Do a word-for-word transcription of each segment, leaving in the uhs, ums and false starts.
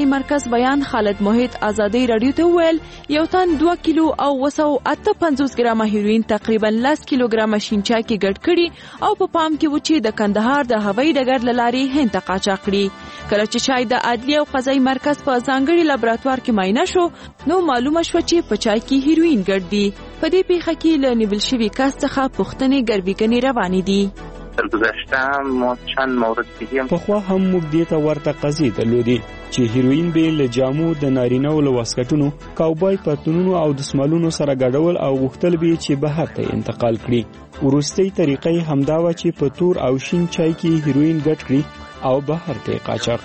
مرکز بیان خالد محیط ازادي رادیو ته ویل یو تن دوه کیلو او وسو اته پنځوس ګرامه هیروین تقریبا لس کیلوګرامه شینچا کې ګډ کړي او په پام کې و چې د کندهار د هوایي ډګر له لارې هند ته قاچاق کړي. کله چې چای د عدلیه او قضایي مرکز په ځانګړي لابراتوار کې معاینه شو نو معلومه شو چې په چای کې هیروین ګډ دي. په دې پیښه کې له نیول شوي کس څخه پوښتنې ګربیګنې روانې دي. در گذشته ما چند مورد دیگه پخوا هم موږ دې ته ورته قضیې درلودې چې هیروین به له جامو د نارینه‌و له واسکټونو، کاوبای پتلونونو او دسمالونو سره ګډول او غوښتل به چې بهر ته انتقال کړي. وروستۍ طریقې همدا و چې په تور او شین چای کې هیروین ګډ کړي او بهر ته قاچاق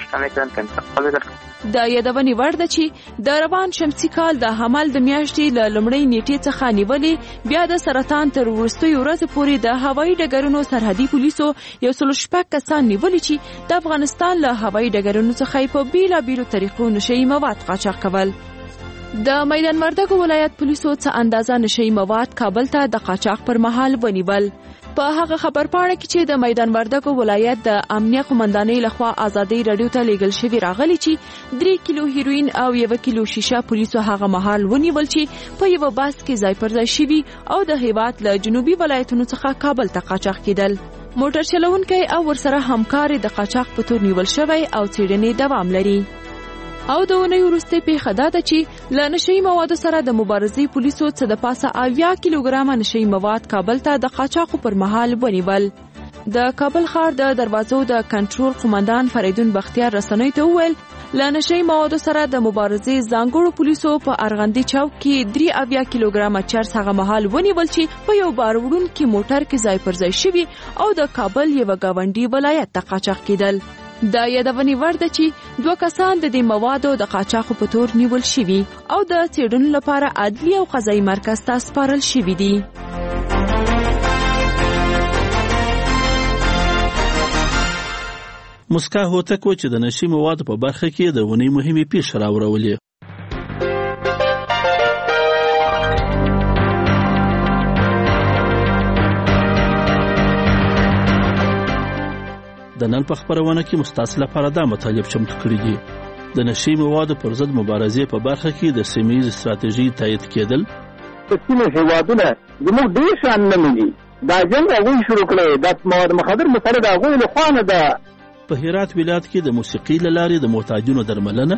کړي. د یادونې وړ ده چې د روان شمسي کال د حمل د میاشتې له لومړۍ نیټې څخه نیولې بیا د سرطان تر وروستۍ ورځې پورې د هوایي ډګرونو سرحدي پولیسو یو سل شپږ کسان نیولي چې د افغانستان له هوایي ډګرونو څخه په بیلابیلو طریقو نشهیي مواد قاچاق کول. د میدان وردګو ولایت پولیسو څه اندازه نشهیي مواد کابل ته د قاچاق پر مهال ونیول. په هغه خبرپاڼه کې چې د میدان وردګو ولایت د امنیه قومندانۍ لخوا ازادي رادیو ته لیږل شوی راغلی چې درې کیلو هیروین او یو کیلو شیشه پولیسو هغه مهال ونیول چې په یو باس کې ځای پر ځای شوی او د هیواد له جنوبي ولایتونو څخه کابل ته قاچاق کېدل. موټر چلونکي او ورسره همکار د قاچاق په تور نیول شوی او څېړنې دوام لري. او د اونۍ وروستۍ پیښه دا ده چې له نشهیي موادو سره د مبارزې پولیسو څه د پاسه اویا کیلوګرامه نشهیي مواد کابل ته د قاچاقو پر مهال ونیول. د کابل ښار د دروازو د کنټرول قومندان فریدون بختیار رسنیو ته وویل له نشهیي موادو سره د مبارزې ځانګړو پولیسو په ارغندې چوک کې درې اویا کیلوګرامه چرس هغه مهال ونیول چې په یو بار وړونکي موټر کې ځای پر ځای شوي او د کابل یو ګاونډي ولایت ته قاچاق کېدل. د یادونې وړ ده چې دوه کسان د دې موادو د قاچاقو په تور نیول شوي او د څېړنو لپاره عدلي او قضایي مرکز ته سپارل شوي دي. مسکا هوتک و چې د نشي موادو په برخه کې د ونې مهمې پیښې راوړولې. د نن په خبرونه کې مستاسل لپاره دا مطالب چمتو کړی دي. د نشي موادو پر ضد مبارزې په برخه کې د سیمه‌ییزې ستراتیژي تایید کېدل. په سیمه هیوادونه زموږ ډېر شان نه مني. دا جنګ هغوی شروع کړی د مواد مخدر مسله د هغوی له خوا نه ده. په هرات ولایت کې د موسیقي له لارې د محتاجینو درملنه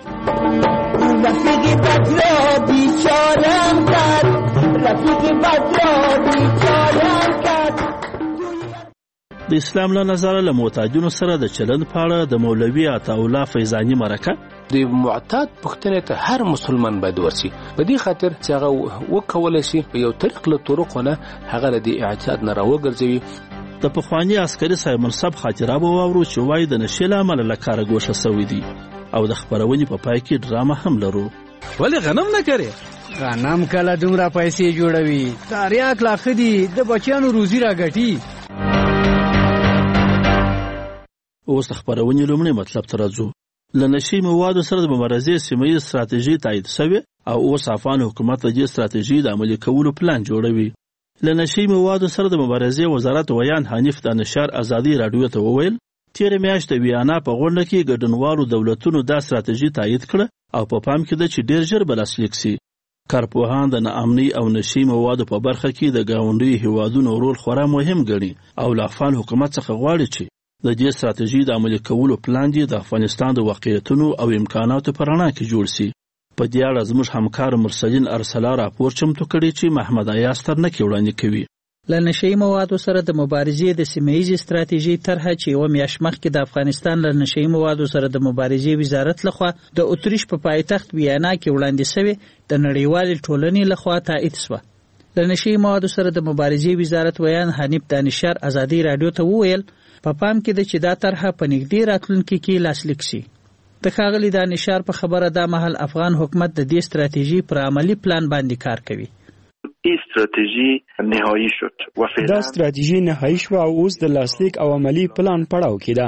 رفیق بدرا بیچارم کرد رفیق بدرا بیچارم کرد. د اسلام له نظره له محتاجینو سره د چلند په اړه د مولوي عطاالله فیضاني مرکه د معتاد پښتنه ته هر مسلمان باید ورسي. په دې خاطر چې هغه وکولای شي په یو طریق له طرقونه هغه د اعتیاد نه راوګرځوي. د پخوانی عسکري صاحب منصب خاطره به واورو چې وایي د نشي له امله له کاره ګوښه سوي دي او د خبرونې په پای کې ډرامه هم لرو. ولې غنم نه کوي؟ غنم کله دومره پیسې جوړوي؟ تاریاک لا خدي د بچیانو روزي راګټي. اوس د خبرونې لومړی مطلب ته راځو. له نشي موادو سره د مبارزې سیمه‌ییزې ستراتیژي تایید شوې او اوس افغان حکومت د دې ستراتیژي د عملي کولو پلان جوړوي. له نشي موادو سره د مبارزې وزارت ویان حنیف د نشر ازادي رادیو ته وویل تیر میاشت د ویانا په غونډه کې ګډونوالو دولتونو دا ستراتیژي تایید کړه او په پام کې ده چې ډیر ژر به لاسلیک شي. کارپوهان د ناامنۍ او نشي موادو په برخه کې د ګاونډیو هیوادونو رول خورا مهم ګڼي او له افغان حکومت څخه غواړي چې د دې ستراتیژي د عملي کولو پلان دی د افغانستان د واقعیتونو او امکاناتو په رڼا کې جوړ شي. په دې اړه زموږ همکار مرسلین ارسلا راپور چمتو کړی چې محمد ایاز ترنکې وړاندې کوي. له نشهیي موادو سره د مبارزې د سیمه‌ییزې ستراتیژي طرحه چې یوه میاشت مخکې د افغانستان له نشهیي موادو سره د مبارزې وزارت لخوا د اتریش په پایتخت ویانا کې وړاندې شوې د نړیوالې ټولنې لخوا تایید شوه. له نشهیي موادو سره د مبارزې وزارت ویان حنیف دانشار ازادي رادیو ته وویل په پام کې ده چې دا طرحه په نږدې راتلونکي کې لاسلیک شي. د ښاغلي دانشار په خبره دا مهال افغان حکومت د دې ستراتیژي پر عملی پلان باندې کار کوي. این استراتژی نهایی شد و دا استراتیژي نهایی شو او اوس د لاسلیک او عملی پلان پړاو کې ده.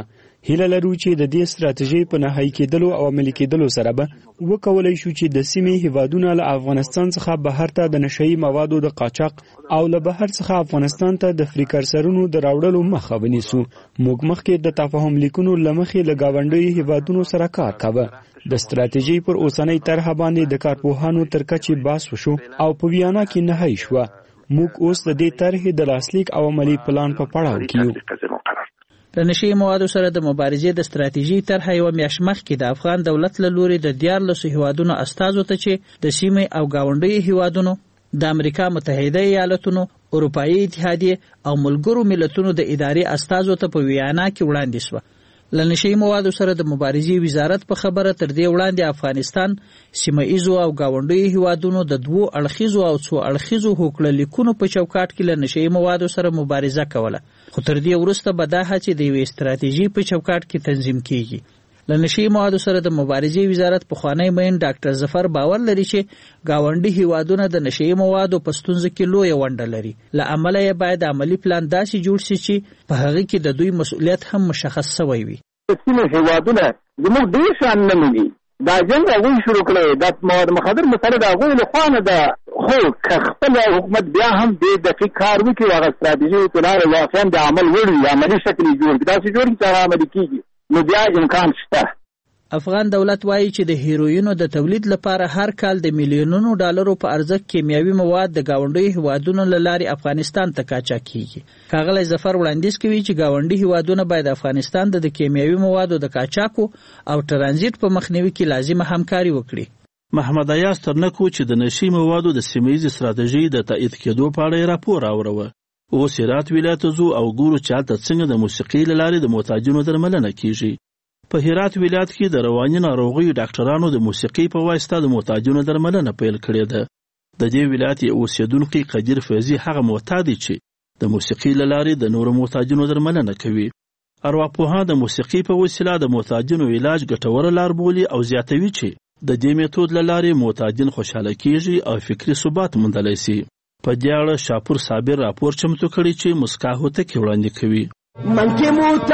هیله لرو چې د دې ستراتیژۍ په نهایي کېدلو او عملي کېدلو سره به وکولای شو چې د سیمې هیوادونه له افغانستان څخه بهر ته د نشهیي موادو د قاچاق او له بهر څخه افغانستان ته د فریکرسرونو د راوړلو مخه ونیسو. موږ مخکې د تفاهم لیکونو له مخې له ګاونډیو هیوادونو سره کار کاوه. د ستراتیژۍ پر اوسنۍ طرحه باندې د کارپوهانو تر کچې بحث وشو او په ویانا کې نهایي شوه. موږ اوس د دې طرحې د لاسلیک او عملي پلان په پړاو کې یو. د نشي موادو سره د مبارزې د ستراتیژي طرحه یو میاشت مخکې د افغان دولت له لوري د دیارلسو هیوادونو استازو ته چې د سیمې او ګاونډیو هیوادونو د امریکا متحده ایالاتونو، اروپایي اتحادیې او ملګرو ملتونو د ادارې استازو ته په ویانا کې وړاندې شوه. له نشي موادو سره د مبارزې وزارت په خبره تر دې وړاندې افغانستان سیمه ایزو او ګاونډیو هیوادونو د دوو اړخیزو او څو اړخیزو هوکړه لیکونو په چوکاټ کې له نشي موادو سره مبارزه کوله، خو تر دې وروسته به دا هڅې د یوې ستراتیژي په چوکاټ کې تنظیم کیږي. له نشي موادو سره د مبارزې وزارت پخوانی مین ډاکټر ظفر باور لري چې ګاونډي هیوادونه د نشي موادو په ستونزه کې لویه ونډه لري، له امله یې باید عملی پلان داسې جوړ شي چې په هغه کې د دوی مسؤلیت هم مشخص شوی وي. سیمه هیوادونه زموږ ډېر شان نه ملي دا جنګ هغوی شروع کړی، دا مواد مخدر مسله د هغوی له خوا نه ده، خو که خپل حکومت بیا هم دې دقیق کار وکړي او هغه ستراتیژي په لاره واقعا د عمل وړ وي، عملي شکل یې جوړ کړي، داسې جوړ کړي چې هغه عملي کېږي، نو بیا امکان شته. افغان دولت وایي چې د هیروینو د تولید لپاره هر کال د میلیونونو ډالرو په ارزښت کیمیاوي مواد د ګاونډیو هیوادونو له لارې افغانستان ته قاچاق کیږي. ښاغلی ظفر وړاندیز کوي چې ګاونډي هیوادونه باید افغانستان د کیمیاوي موادو د قاچاقو او ترانزیت په مخنیوي کې لازمه همکاري وکړي. محمد ایاز ترنکو چې د نشي موادو د سیمه‌ییزې ستراتیژۍ د تایید کېدو په اړه راپور راوړوه. اوس هرات ولایت ته ځو او ګورو چې هلته څنګه د موسیقۍ له لارې د محتاجینو درملنه کیږي. په هرات ولایت کې د رواني ناروغیو ډاکټرانو د موسیقۍ په واسطه د محتاجینو درملنه پیل کړې ده. د دې ولایت اوسیدونکي قدیر فیضي هغه معتاد دی چې د موسیقۍ له لارې د نورو محتاجینو درملنه کوي. ارواپوهان د موسیقۍ په وسیله د محتاجینو علاج ګټوره لار بولي او زیاتوي چې د دې میتود له لارې محتاجین خوشاله کیږي او فکري ثبات موندلی شي. په دې اړه شاپور صابر راپور چمتو کړی چې مسکا هوتکي وړاندې کوي. من که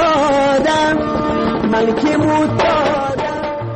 معتادم من که معتادم.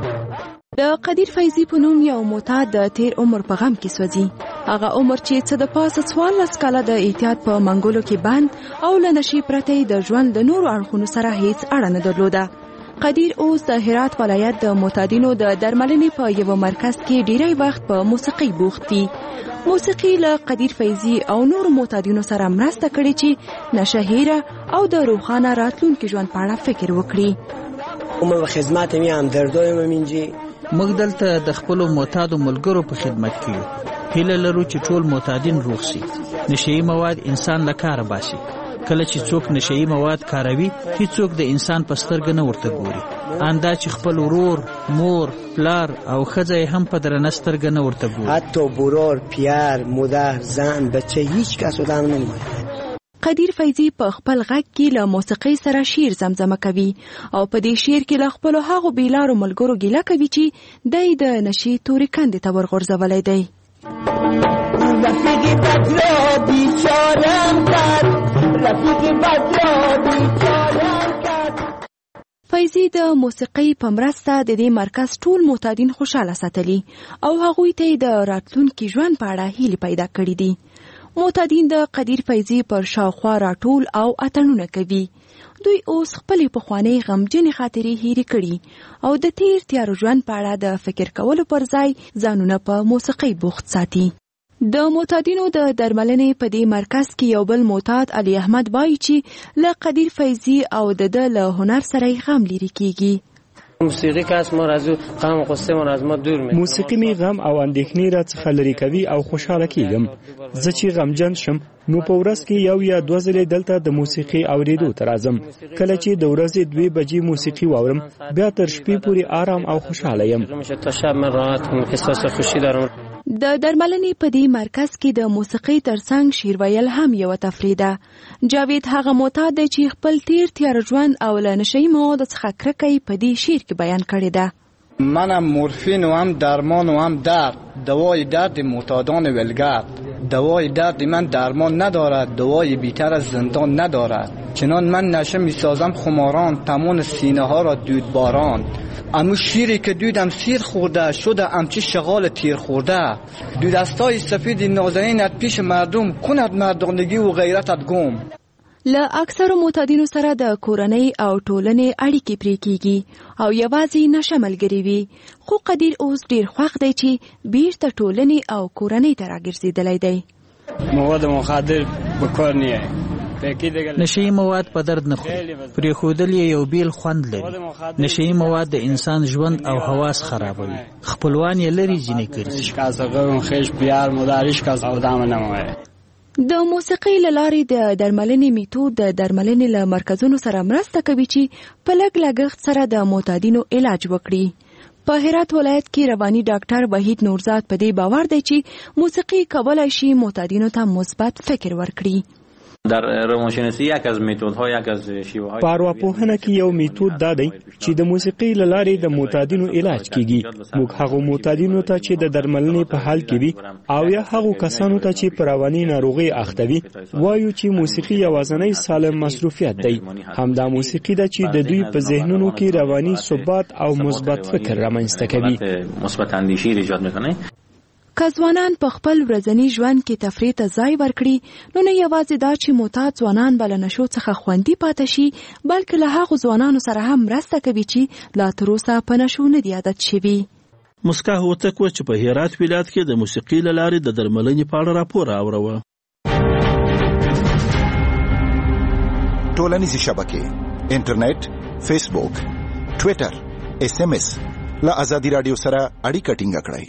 د قدیر فیضي په نوم یو معتاد د تیر عمر په غم کې سوځي. هغه عمر چې څه د پاسه څوارلس کاله د احتیاط په منګولو کې بند او له نشي پرته د ژوند د نورو اړخونو سره هیڅ اړه نه درلوده. قدیر اوس د هرات ولایت د معتادینو د درملنې په یو مرکز کې ډیری وخت په موسیقي بوخت دي. موسیقي له قدیر فیضي او نور معتادینو سره مرسته کړې چې نشهیره او د روښانه راتلونکي ژوند په اړه فکر وکړي. ما به خدمت میام دردایم منجي موږ دلته د خپلو معتادو ملګرو په خدمت کې یو. هیله لرو چې ټول معتادین روغ شي. نشهیي مواد انسان له کاره باسي. کله چې څوک نشهیي مواد کاروي هیڅوک د انسان په سترګه نه ورته ګوري، اندا چې خپل ورور، مور، پلار او ښځه یې هم په درنه سترګه نه ورته ګوري. حتی برور، پیر، مادر، زن، بچه هیچ کس ودان نمی‌مونه. قدیر فیضي په خپل غږ کې له موسیقۍ سره شعر زمزمه کوي او په دې شعر کې له خپلو هغو بیلارو ملګرو ګیله کوي چې دی د نشي تورې کندې ته ورغورځولی دی. رفیق بد را بیچارم کرد، رفیق بد را بیچارم کرد. فیضي د موسیقۍ په مرسته د دې مرکز ټول معتادین خوشاله ساتلي او هغوی ته د راتلونکي ژوند په اړه هیلې پیدا کړي دي. معتادین د قدیر فیضي پر شاوخوا راټول او اتڼونه کوي. دوی اوس خپلې پخوانۍ غمجنې خاطرې هېرې کړي او د تیر تیارو ژوند په اړه د فکر کولو پر ځای ځانونه په موسیقۍ بوخت ساتي. د معتادینو د درملنې په دې مرکز کې یو بل معتاد علي احمد وایي چې له قدیر فیضي او د ده له هنر سره یې غم لرې کیږي. موسیقی که از ما از غم و غصه ما از ما دور می‌کنه. موسیقی می غم او اندېښنې را څخه لرې کوي او خوشاله کیږم. زه چې غمجن شم نو په ورځ کې یو یا دوه ځلې دلته د موسیقي اوریدو ته راځم. کله چې د ورځې دوې بجې موسیقي واورم بیا تر شپې پورې آرام او خوشاله یم. تا شب من راحت کوم، احساس خوشی دارم. د درملنې په دې مرکز کې د موسیقۍ ترڅنګ شعر ویل هم یوه تفریح ده. جاوید هغه معتاد دی چې خپل تیر تیاره ژوند او له نشهیي موادو څخه کرکه یې په دې شعر کې بیان کړې ده. منم مورفین و هم درمان و هم درد، دوای درد معتادان ولگرد. دوای درد من درمان ندارد، دوای بیتر از زندان ندارد. چنان من نشه می سازم خماران، تمام سینه ها را دود باران. امو شیری که دودم سیر خورده، شده امچی شغال تیر خورده. دو دستای سفید نازنینت پیش مردم، کند مردانگی و غیرتت گم. له اکثرو معتادینو سره د کورنۍ او ټولنې اړیکې پرې کیږي او یوازې نشه ملګري وي. خو قدیر اوس ډیر خوښ دی چې بیرته ټولنې او کورنۍ ته راګرځېدلی دی. مواد مخدر په کار نه نشئی مواد په درد نه خوري، پرېښودل یې یو بیل خوند لري. نشئی مواد د انسان ژوند او حواس خرابوي، خپلوان یې لرې ځینې ګرځي. د موسیقۍ له لارې د درملنې میتود د درملنې له مرکزونو سره مرسته کوي چې په لږ لګښت سره د معتادینو علاج وکړي. په هرات ولایت کې رواني ډاکټر وحید نورزاد په دې باور دی چې موسیقي کولای شي معتادینو ته مثبت فکر ورکړي. در روانشناسی یک از میتودها یک از شیوه های په ارواپوهنه کې یو میتود دا دی چې د موسیقۍ له لارې د معتادینو علاج کیږي. موږ هغو معتادینو ته چې د درملنې په حال کې وي او یا هغو کسانو ته چې په رواني ناروغۍ اخته وي وایو چې موسیقي یوازینی سالم مصروفیت دی. همدا موسیقي ده چې د دوی په ذهنونو کې رواني ثبات او مثبت فکر رامنځته کوي. مثبت اندیشی ایجاد میکنه. که ځوانان په خپل ورځني ژوند کې تفریح ته ځای ورکړي نو نه یوازې دا چې معتاد ځوانان به له نشو څخه خوندي پاتې شي بلکې له هغو ځوانانو سره هم مرسته کوي چې لا تر اوسه په نشو نه دي عادت شوي. مسکا هوتک و چې په هرات ولایت کې د موسیقۍ له لارې د درملنې په اړه راپور راوړو. ټولنیزې شبکې، انټرنیټ، فیسبوک، ټویټر، اس ام اس له ازادي رادیو سره اړیکه ټینګه کړئ.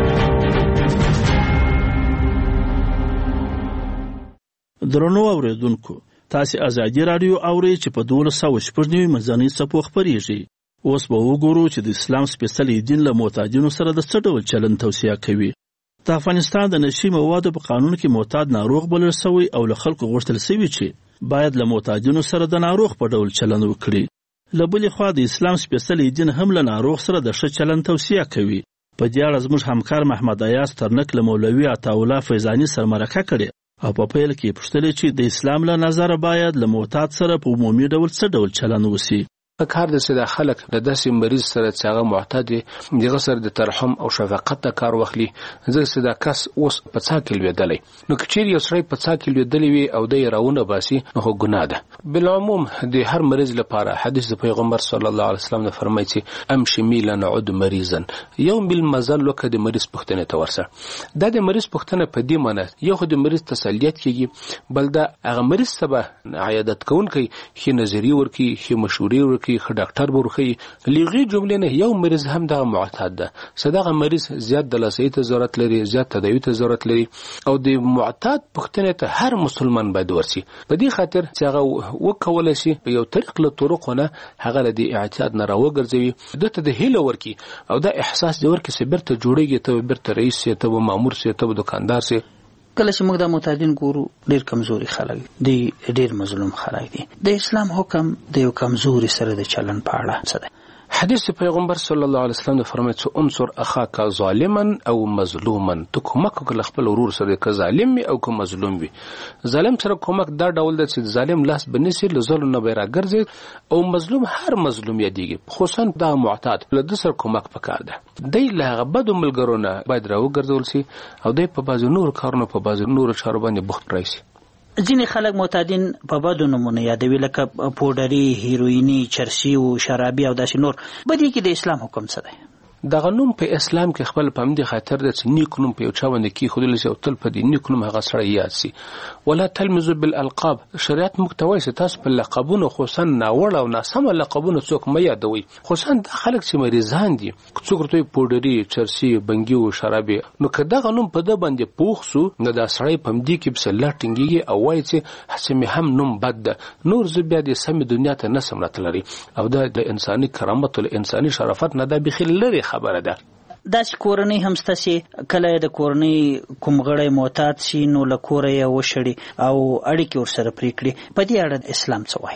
درنو اوریدونکو، تاسو ازادي رادیو اورئ چې په دولس سوه شپږ نوي منځنۍ څپو خپرېږي. اوس به وګورو چې د اسلام سپېڅلی دین له معتادینو سره د څه ډول چلند توصیه کوي. د افغانستان د نشي موادو په قانون کې معتاد ناروغ بلل شوی او له خلکو غوښتل شوي چې باید له معتادینو سره د ناروغ په ډول چلند وکړي. له بلې خوا د اسلام سپېڅلی دین هم له ناروغ سره د ښه چلند توصیه کوي. په دې اړه زموږ همکار محمد ایاز ترنک له مولوي عطاالله فیضاني سره مرکه کړې او په پیل کې پوښتلې چې د اسلام له نظره باید له معتاد سره په عمومي ډول څه ډول چلند وشي. کار د سره خلک د داسې مریض سره چې هغه معتاد دی دغه سره د ترحم او شفقت ته کار واخلي. ځکه چې دا کس اوس په څا کې لوېدلی نو که چیرې یو سړی په څا کې لوېدلی وي او دی یې راونه باسي نو خو ګناه ده. بالعموم د هر مریض لپاره حدیث د پیغمبر صلی الله علیه وسلم نه فرمایي چې امشي میلا نعود مریضا یو میل مزل وکړه د مریض پوښتنې ته ورسه. دا د مریض پوښتنه په دې معنی یو خو د مریض تسلیت کېږي بل دا هغه مریض ته به عیادت کوونکی ښې نظریې ورکړي ښې مشورې ورکړي ښه ډاکټر به ورښیي. لغې جملې نه یو مریض هم دغه معتاد ده چې دغه مریض زیات د لاسایي ته ضرورت لري زیات تداوي ته ضرورت لري او د معتاد پوښتنې ته هر مسلمان باید ورسي. په دې خاطر چې هغه وکولی شي په یو طریق له طرقو نه هغه له دې اعتیاد نه راوګرځوي ده ته د هیله ورکړي او دا احساس دې ورکړي چې بیرته جوړېږي ته به بیرته رئیس سي ته به مامور سي ته به دوکاندار سي. کله چې موږ د معتادین ګورو ډېر کمزوري خلک دي ډېر مظلوم خلک دي. د اسلام حکم د یو کمزوري سره د چلن په اړه څه دی؟ حدیث پیغمبر صلی الله علیه وسلم فرمایي چې انصر اخاک ظالما او مظلوما ته کومک وکړه خپل ورور سره که ظالم وي او که مظلوم وي. ظالم سره کومک دا ډول ده چې ظالم لاس بنسي له ظلم نه به راګرځي او مظلوم هر مظلوم یادېږي خصوصا دا معتاد له د سره کومک پکار ده. دی له هغه بدو ملګرو نه باید راوګرځول شي او دی په بعضو نور کارونو په بعضو نورو چارو باندې بوخت کړی شي. ځینې خلک معتادین په بدو نومونه یادوي لکه پوډري، هیرویني، چرسي او شرابي او داسې نور. بدې کې د اسلام حکم څه دی؟ دغه نوم په اسلام کې خپل په همدې خاطر ده چې نیک نوم په یو چا باندې کېښودلی شي او تل په دې نیک نوم هغه سړی یاد شي. ولا تلمزوا بالالقاب شریعت موږ ته وایي چې تاسو په لقبونو خصوصا ناوړه او ناسمه لقبونه څوک مه یادوئ. خصوصا دا خلک چې مریضان دي څوک ورته وایي پوډري، چرسي، بنګي او شرابي نو که دغه نوم په ده باندې پوخ سو نو دا سړی په همدې کې پسې لا ټینګېږي او وایي چې هسې مې هم نوم بد ده نور زه بیا د سمې دنیا ته نه سم راتللی او دا د انساني کرامت او انساني شرافت نه دا بیخي لرې خبره ده. داسې کورنۍ هم شته چې کله د کورنۍ کوم غړی معتاد شي نو له کوره یې وشړي او اړیکې ورسره پرې کړي. په دې اړه اسلام څه وایي؟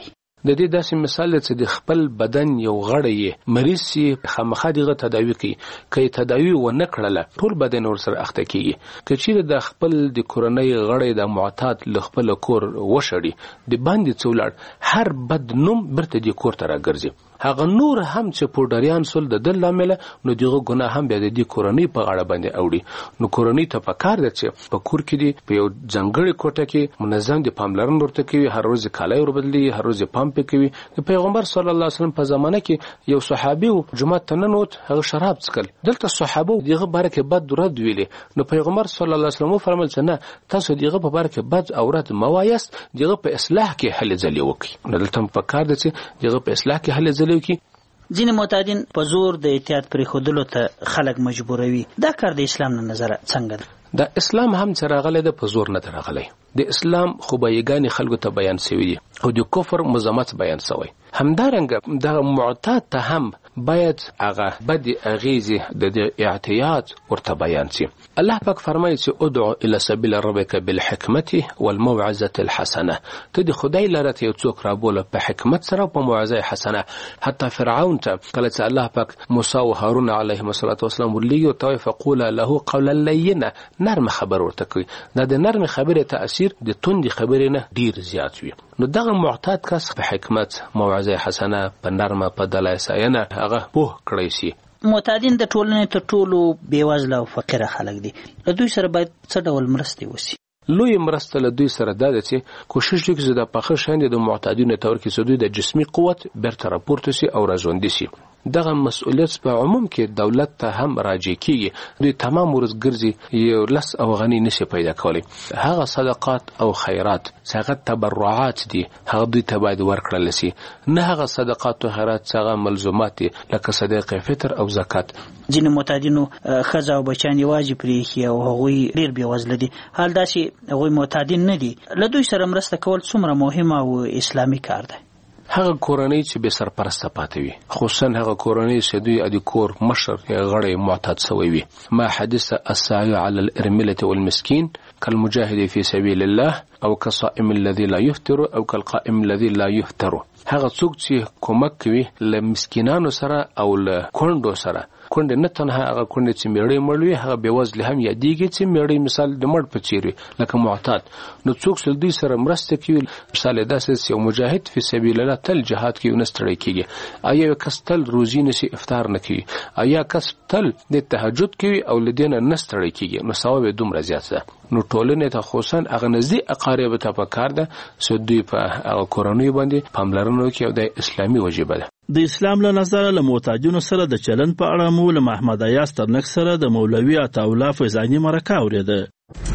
د دې داسې مثال چې د خپل بدن یو غړی مریض سي خامخا دغه تداوی کوي کوي تداوی و نه کړله ټول بدن ور سره اخته کیږي کچې د خپل د کورنۍ غړی د معتاد ل خپل کور وشړي د باندې څولړ هر بد نوم برته د کور ته راګرځي هغه نور هم چې پوډریان سول د دل لامل نو دغه ګناه هم بیا د دې کورنۍ په غاړه باندې اوړي نو کورنۍ ته پکار ده چې په کور کې دی په یو ځنګړې کوټه کې منظم د پاملرنه ورته کوي هر ورځ کالای ور بدلی هر ورځ پام پې کوي د پیغمبر صلی الله علیه وسلم په زمانه کې یو صحابي جمعه ته ننوت هغه شراب څکل دلته صحابه دغه برکه بد رد ویلې نو پیغمبر صلی الله علیه وسلم فرمایل چې نه تاسو دغه په برکه بد او رد موایست دغه په اصلاح کې حل ځلی وکړي نو دلته پکار ده چې دغه په اصلاح کې حل ځلی وکړي ځینې معتادین په زور د احتیاط پرېښودلو ته خلک مجبوروي دا کار د اسلام نه نظره څنګه ده د اسلام هم چې راغلی ده په زور نه ده راغلی د اسلام خوبایګانې خلکو ته بیان شوي دي او د کفر مذمت بیان شوی همدارنګه د معتاد ته هم باید هغه بد اغیزې د احتیاط ورته بیان شي الله پاک فرمایي چې ادعو الى سبیل ربک بالحکمت والموعظه الحسنه ته د خدای لاره ته یو څوک رابوله په حکمت سره په موعظه حسنه حتی فرعون ته کله چې الله پاک موسی او هارون علیهم السلام ورلیږي ته فقولا له قولا لینا نرم خبر ورته کوي دا د نرم خبرې تاثیر د توندې خبرې نه ډیر زیات وي نو دغه معتاد کس په حکمت موعظه حسنه په نرمه په دلایساینه هغه پوه کړی شي معتادین د ټولنې تر ټولو بیوزله او فقیره خلک دي له دوی سره باید څه ډول مرستې وشي لوی مرسته له دوی سره دا ده چې کوشش وکړي چې د پخه شاندې د معتادینو تور کې چې دوی د جسمي قوت برته راپورته شي او راژوندي شي دغه مسؤلیت په عموم کې دولت ته هم راجع کیږي دوی تمام ورځ ګرځي یو لس او غنی نشي پیدا کولی هغه صدقات او خیرات هغه تبرعات دي هغه دوی ته باید ورکړل شي نه هغه صدقات او خیرات هغه ملزومات دي لکه صدقه فطر او زکات ځینې معتادینو ښځه او بچیان یوازې پرېښي او هغوی ډېر بېوزله دي حال دا چې هغوی معتادین نه دي له دوی سره مرسته کول څومره مهم او اسلامي کار دی هغه کورنۍ چې به سرپرسته پاتې وي خصوصا هغه کورنۍ چې دوی د کور مشر یا غړی معتاد شوی وي ما حدث السعي على الارمله والمسكين كالمجاهد في سبيل الله او كصائم الذي لا يفطر او كالقائم الذي لا يفطر هغه څوک چې کومک کوي له مسکینانو سره او له کونډو سره کونډه نه تنها هغه کونډه چې میړې مړوي هغه بیوزله هم یادېږي چې میړې مثال د مړ په څیر لکه معتاد نو څوک چې دوی سره مرسته کوي مثال داسې یو مجاهد فی سبیل الله تل جهاد کوي نه ستړی کیږي آیا کس تل روزي نشي افطار نه کوي آیا کس تل د تهجد کوي او لدینه نه ستړی کیږي نو ثواب دومره زیات ده نو ټولنه ته خصوصا هغه نزدې اقارب ته پکار ده چې دوی په هغه کورنۍ باندې پاملرنه کوي او د اسلامي واجب ده د اسلام له نظره له معتادینو سره د چلن په اړه مو له محمد ایاز ترنک سره د مولوي عطاالله فیضاني مرکه اورېده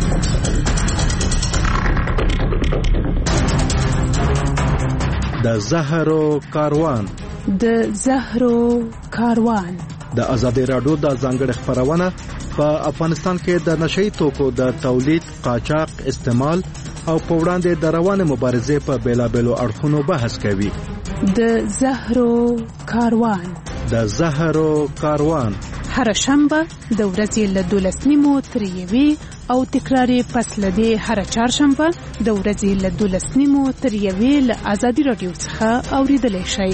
د زهرو کاروان د زهرو کاروان د ازادي راډیو د ځانګړي خبرونه په افغانستان کې د نشئی توکو د تولید قاچاق استعمال او په وړاندې د روانه مبارزې په بیلابېلو اړخونو بحث کوي د زهرو کاروان د زهرو کاروان هر شنبه د ورځې له دولس نیمو تر یوې او تکراری پس له دې هر چهارشنبه د ورځې له دولس نیمو تر یوې له ازادي راډیو څخه اوریدلای شئ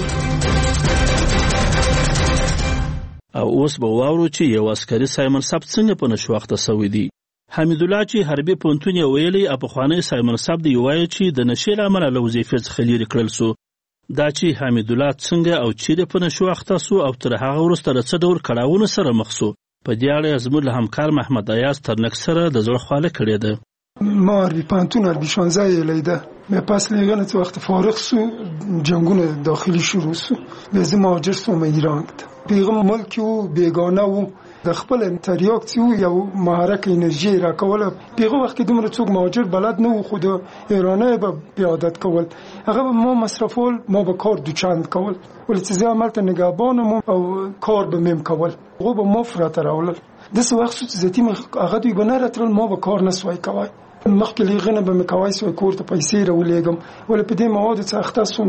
او اوس به واورو چې یو عسکري سایمن سب څنګه په نشواخته سوی دی حمید الله چې حربي پونتون یې ویلي په خوانی سایمن سب دی وایي چې د نشي لامل له وظیفې څخه لري کړل سو دا چې حمید الله څنګه او چیرې په نشواخته سو او تر هغه وروسته د څه ډول کړهونو سره مخ سو په دې اړه زموږ همکار محمد ایاز ترنک سره د زړه خواله کړې ده ما حربي پونتون حربي شانزده یې لیده مې پس لیدنه تو وخت فارغ سو جنگونه داخلی شروع سو به زما مهاجر سوم ایران پیغام ملکی و بیگانه و د خپل تریاک څو یو مهارت انرژي راکوله پیغه وخت کې دومره څوک مهاجر بلد نه و خود ایرانه به بیادت کول هغه ما مصرفول ما به کار دوچند کول ولې چې زه عملته نگهبانم او کار به مم کول هغه به مفرت راول د څه وخت چې زتیم هغه دوی بنه راتل ما به کار نسوي کوي مخکې لیغنه به مې کوای سوی کور ته پیسې راولېږم، ولې په دې موادو څه اخته سوم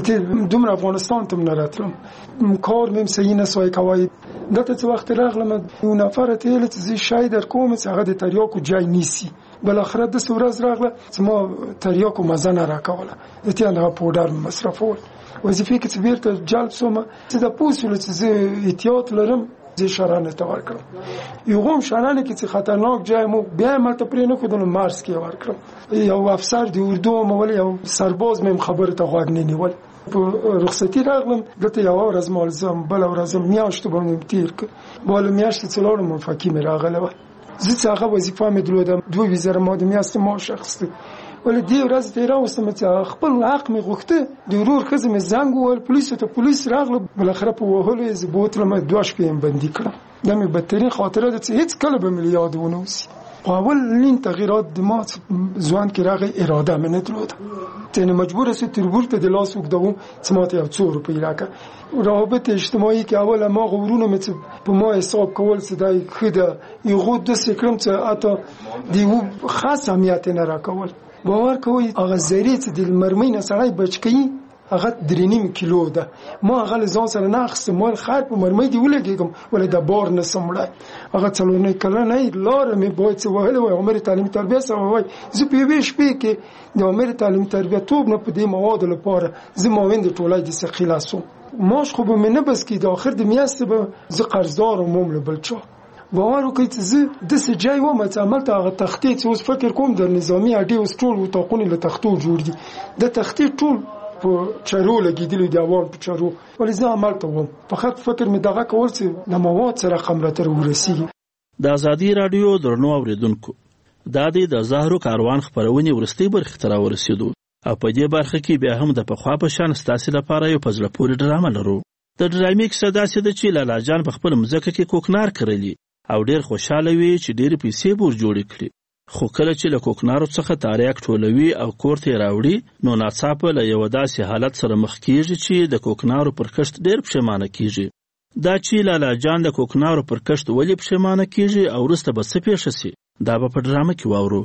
دومره افغانستان ته م نه راتلم، کار مې هم صحیح نه سوی کوای. دلته څه وخت راغلم یو نفر راته ویل چې زه شی در کوم چې هغه د تریاکو جای نیسي. بالاخره داسې ورځ راغله چې ما تریاکو مزه نه راکوله، د تې هغه پوډر مې مصرفول. وظیفې کې چې بیرته جلب سوم چې د پوه شولو چې زه احتیاط لرم، زه شرانه ته ورکړم. یو هم شرانه کې چې خطرناک جای مو بیا هم هلته پرې نه ښودلم، مارس کې یې ورکړم. یو افسر د اردو هم ول، یو سرباز مې هم خبرو ته غوږ نه نیول. په رخصتي راغلم، دلته یوه ورځ مالزم، بله ورځ میاشتو به مې تېر کړ. بالا میاشتې چې لاړم منفقي مې راغله وه. زه چې هغه وظیفه مې درلوده، دوه ویزره ما د میاشتې معاش اخیسته. ولې دې ورځ ته یې راوستم چې خپل حق مې غوښته. د ورور ښځې مې زنګ وویل پولیسو ته، پولیس راغله، بالاخره په وهلو یې زه بوتلم، دوه شپې یې بندي کړم. دا مې بدترین خاطره ده چې هېڅ کله به مې له یاده ونه وځي. خو اولین تغییرات د ما ځوان کې راغی، اراده مې نه درلوده. ځینې مجبوره سو تر ورور ته د لاس اوږدوم چې ما ته یو څو روپۍ راکړه. روابط اجتماعي کې اول هماغه ورونه مې چې په ما حساب کول چې دا ښه ده، هغو داسې کړم چې حتی د یوه خاص اهمیت یې نه راکول. باور کوئ هغه ذرې چې د مرمۍ نه سړی بچ کوي هغه درې نیم کیلو ده. ما هغه له ځان سره نه اخیستم، ما خیر په مرمۍ دې ولګېږم، ولې د بار نه سم وړی. هغه څلور نوي کلنۍ لاره مې باید څه وهلې وای، عمر تعلیمي تربیه سره وای. زه په یوې شپې کې د عمر تعلیمي تربیه توب نه په دې موادو لپاره زه معاون د ټولۍ د څخه خلاص سوم. ماش خو به مې نه بس کېد، آخر د میاشتې به زه قرضدار وم له بل چا. باور وکړئ چې زه داسې جای وم چې هملته هغه تختې چې اوس فکر کوم د نظامي اډې اوس ټول اتاقونه له تختو جوړ دي، د تختې ټول په چارو لګېدلي دي، اوان په چارو. ولې زه هملته وم، فقط فکر مې دغه کول چې د مواد سره رقم راته ورسېږي. د ازادي راډیو درنو اورېدونکو، دا دی د زهرو کاروان خپرونې وروستۍ برخې ته راورسېدو، او په دې برخه کې بیا هم د پخوا په شان ستاسې لپاره یو په زړه پورې ډرامه لرو. د ډرامې کیسه داسې ده چې لالا جان په خپله مځکه کې کوکنار کرلي او ډېر خوشحاله وي چې ډېرې پیسې به ورجوړې کړي. خو کله چې له کوکنارو څخه تاریاک ټولوي او کور ته یې راوړي، نو ناڅاپه له یوه داسې حالت سره مخ کېږي چې د کوکنارو پر کښت ډېر پښیمانه کېږي. دا چې لالا جان د کوکنارو پر کښت ولې پښیمانه کېږي او وروسته به څه پېښه سي، دا به په ډرامه کې واورو.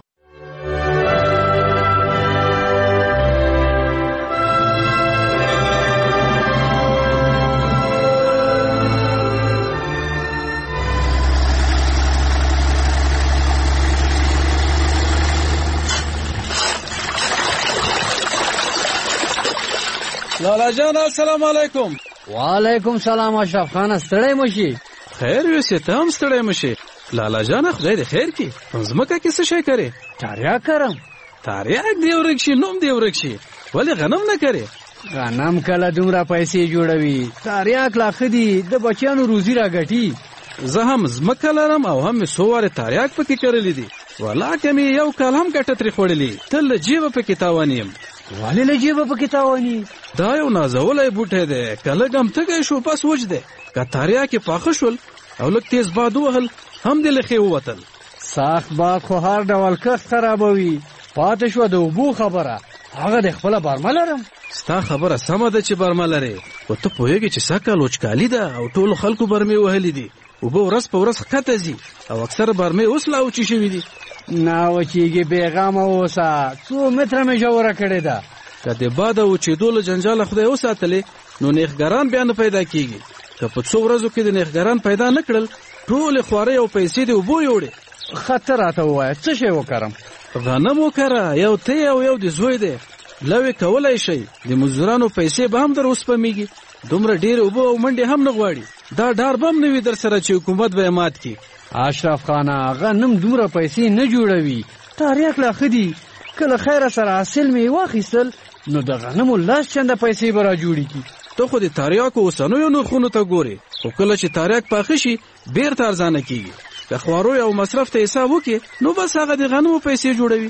لالا جان السلام علیکم. وعلیکم سلام اشرف خان، ستړی مشي؟ خیر یوسې ته هم ستړی مشي. لالا جان خدای دې خیر کړي. په ځمکه کې څه شی کرې؟ تاریاک کرم. تاریاک دې ورک شي، نوم دې ورک شي، ولې غنم نه کرې؟ غنم کله دومره پیسې جوړوي، تاریاک لا ښه دي، د بچیانو روزي راګټي. زه هم ځمکه لرم او هم مې څو وارې تاریاک پکې کرلی دي، ولاکه مې یو کال هم ګټه ترې خوړلې، تل له جیبه پکې تاوان یم. ولې له جیبه پکې تاواني؟ دا یو نازولی بوټی دی، که لږ هم تږی شو بس وچ دی، که تاریاک یې پاخه شول او لږ تیز باد ووهل هم دې له ښې ووتل. سخت باد خو هر ډول کښت خرابوي. پاتې شوه د اوبو خبره، هغه د خپله برمه لرم. ستا خبره سمه ده چې برمه لرې، خو ته پوهېږې چې سږ کال وچکالي ده او ټولو خلکو برمې وهلې دي، اوبه ورځ په ورځ ښکته ځي او اکثره برمې اوس لا وچې شوي دي. نه وچېږي، بېغمه اوسه، څو متره مې ژوره کړې ده. که د باد او وچېدو له جنجاله خدای وساتلې نو نیښګران بیا نه پیدا کېږي. که په څو ورځو کې د نیښګران پیدا نه کړل، ټولې خوارۍ او پیسې د اوبو یوړې. ښه ته راته ووایه څه شی وکرم؟ غنم وکره، یو ته او یو د زوی دی، لوې کولی شئ. د مزدورانو پیسې به هم در وسپمېږي، دومره ډېرې اوبه او منډې هم نه غواړي. دا ډار به هم نه وي در سره چې حکومت به یې مات کړي. اشرف خانه، غنم دومره پیسې نه جوړوي، تاریاک لا ښه دي. که له خیره سره حاصل مې واخیستل نو د غنمو لس چنده پیسې به را جوړې کړي. ته خو د تاریاکو اوسنیو نرخونو ته ګورې، خو کله چې تاریاک پاخه شي بیرته ارزانه کېږي. که خواروی او مصرف ته حساب وکړې نو بس هغه د غنمو پیسې جوړوي.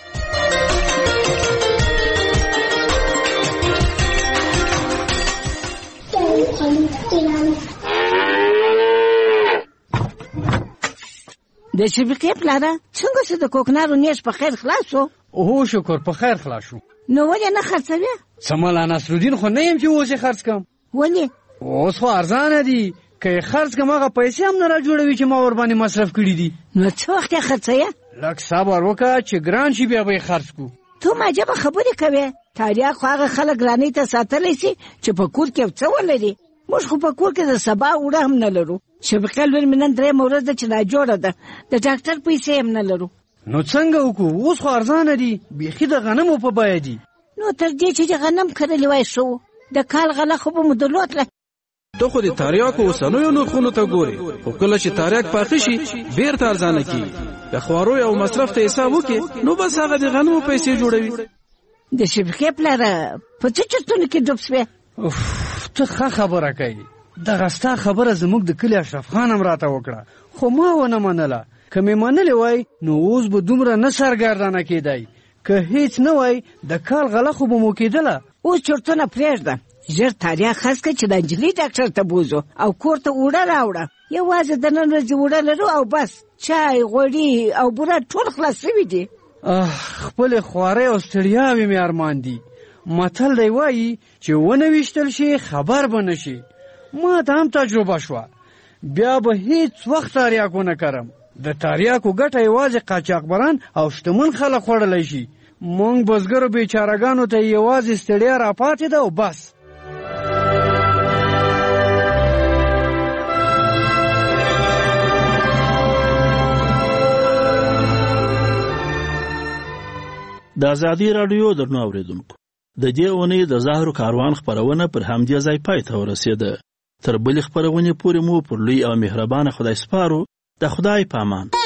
د شفیقې پلاره څنګه چې د کوکنارو نیش په خیر خلاص شو؟ اوه شکر په خیر خلاص شو. نو ولې نه خرڅوې؟ څه ملا نصرالدین خو نه یم چې اوس یې خرڅ کړم. ولې؟ اوس خو ارزانه دي، که یې خرڅ کړم هغه پیسې هم نه را جوړوي چې ما ورباندې مصرف کړي دي. نو څه وخت یې خرڅوې؟ لږ صبر وکړه چې ګران شي بیا به یې خرڅ کړو. ته مجبه خبرې کوې. تریاک خو هغه خلک ګرانۍ ته ساتلی سي چې په کور کې څه ولري. موږ خو په کور کې د سبا اوړه هم نه لرو. شفیقه لور مې نن درېیمه ورځ ده چې ناجوړه ده، د ډاکټر پیسې هم نه لرو. نو څنګه وکړو؟ اوس خو ارزانه دي، بیخي د غنمو په بیه دي. نو تر دې چې غنم کرلی وای ښه و، د کال غله خو به مو درلودله. ته خو د تریاکو اوسنیو نرخونو ته ګورې، خو کله چې تریاک پاخه شي بیرته ارزانه کېږي. د خوارو او مصرف ته حساب وکړې نو بس هغه د غنمو پیسې جوړوي. د شفیقې پلاره په څه چرتونو کې ډوب سوې؟ ته ښه خبره کوي. دغه ستا خبره زموږ د کلي اشرف خان هم راته وکړه، خو ما ونه منله. که مې منلې وای نو اوس به دومره نه سرګردانه کېدی. که هیڅ نه وای د کال غله خو به مو کېدله. اوس چرتونه پرېږده، ژر تریاک خرڅ کړه چې د نجلۍ ډاکټر ته بوځو او کور ته اوړه راوړه. یوازې د نن ورځې اوړه لرو او بس. چای، غوړي او بوره ټول خلاص شوي دي. خپلې خوارۍ او ستړیاوې مې ارمان دي. متل دی وایي چې ونه ویشتل شي خبر به نه شي. ما ته هم تجربه شوه، بیا به هیڅ وخت تریاک ونه کرم. د تریاکو ګټه یوازې قاچاقبران او شتمن خلک خوړلی شي. موږ بزګرو بیچارهګانو ته یوازې ستړیا راپاتې ده او بس. د ازادي راډیو درنو اوریدونکو، د دې اونۍ د زهرو کاروان خپرونه پر همدې ځای پای ته ورسېده. تر بلې خپرونې پورې مو پر لوی او مهربانه خدای سپارو. د خدای په امان.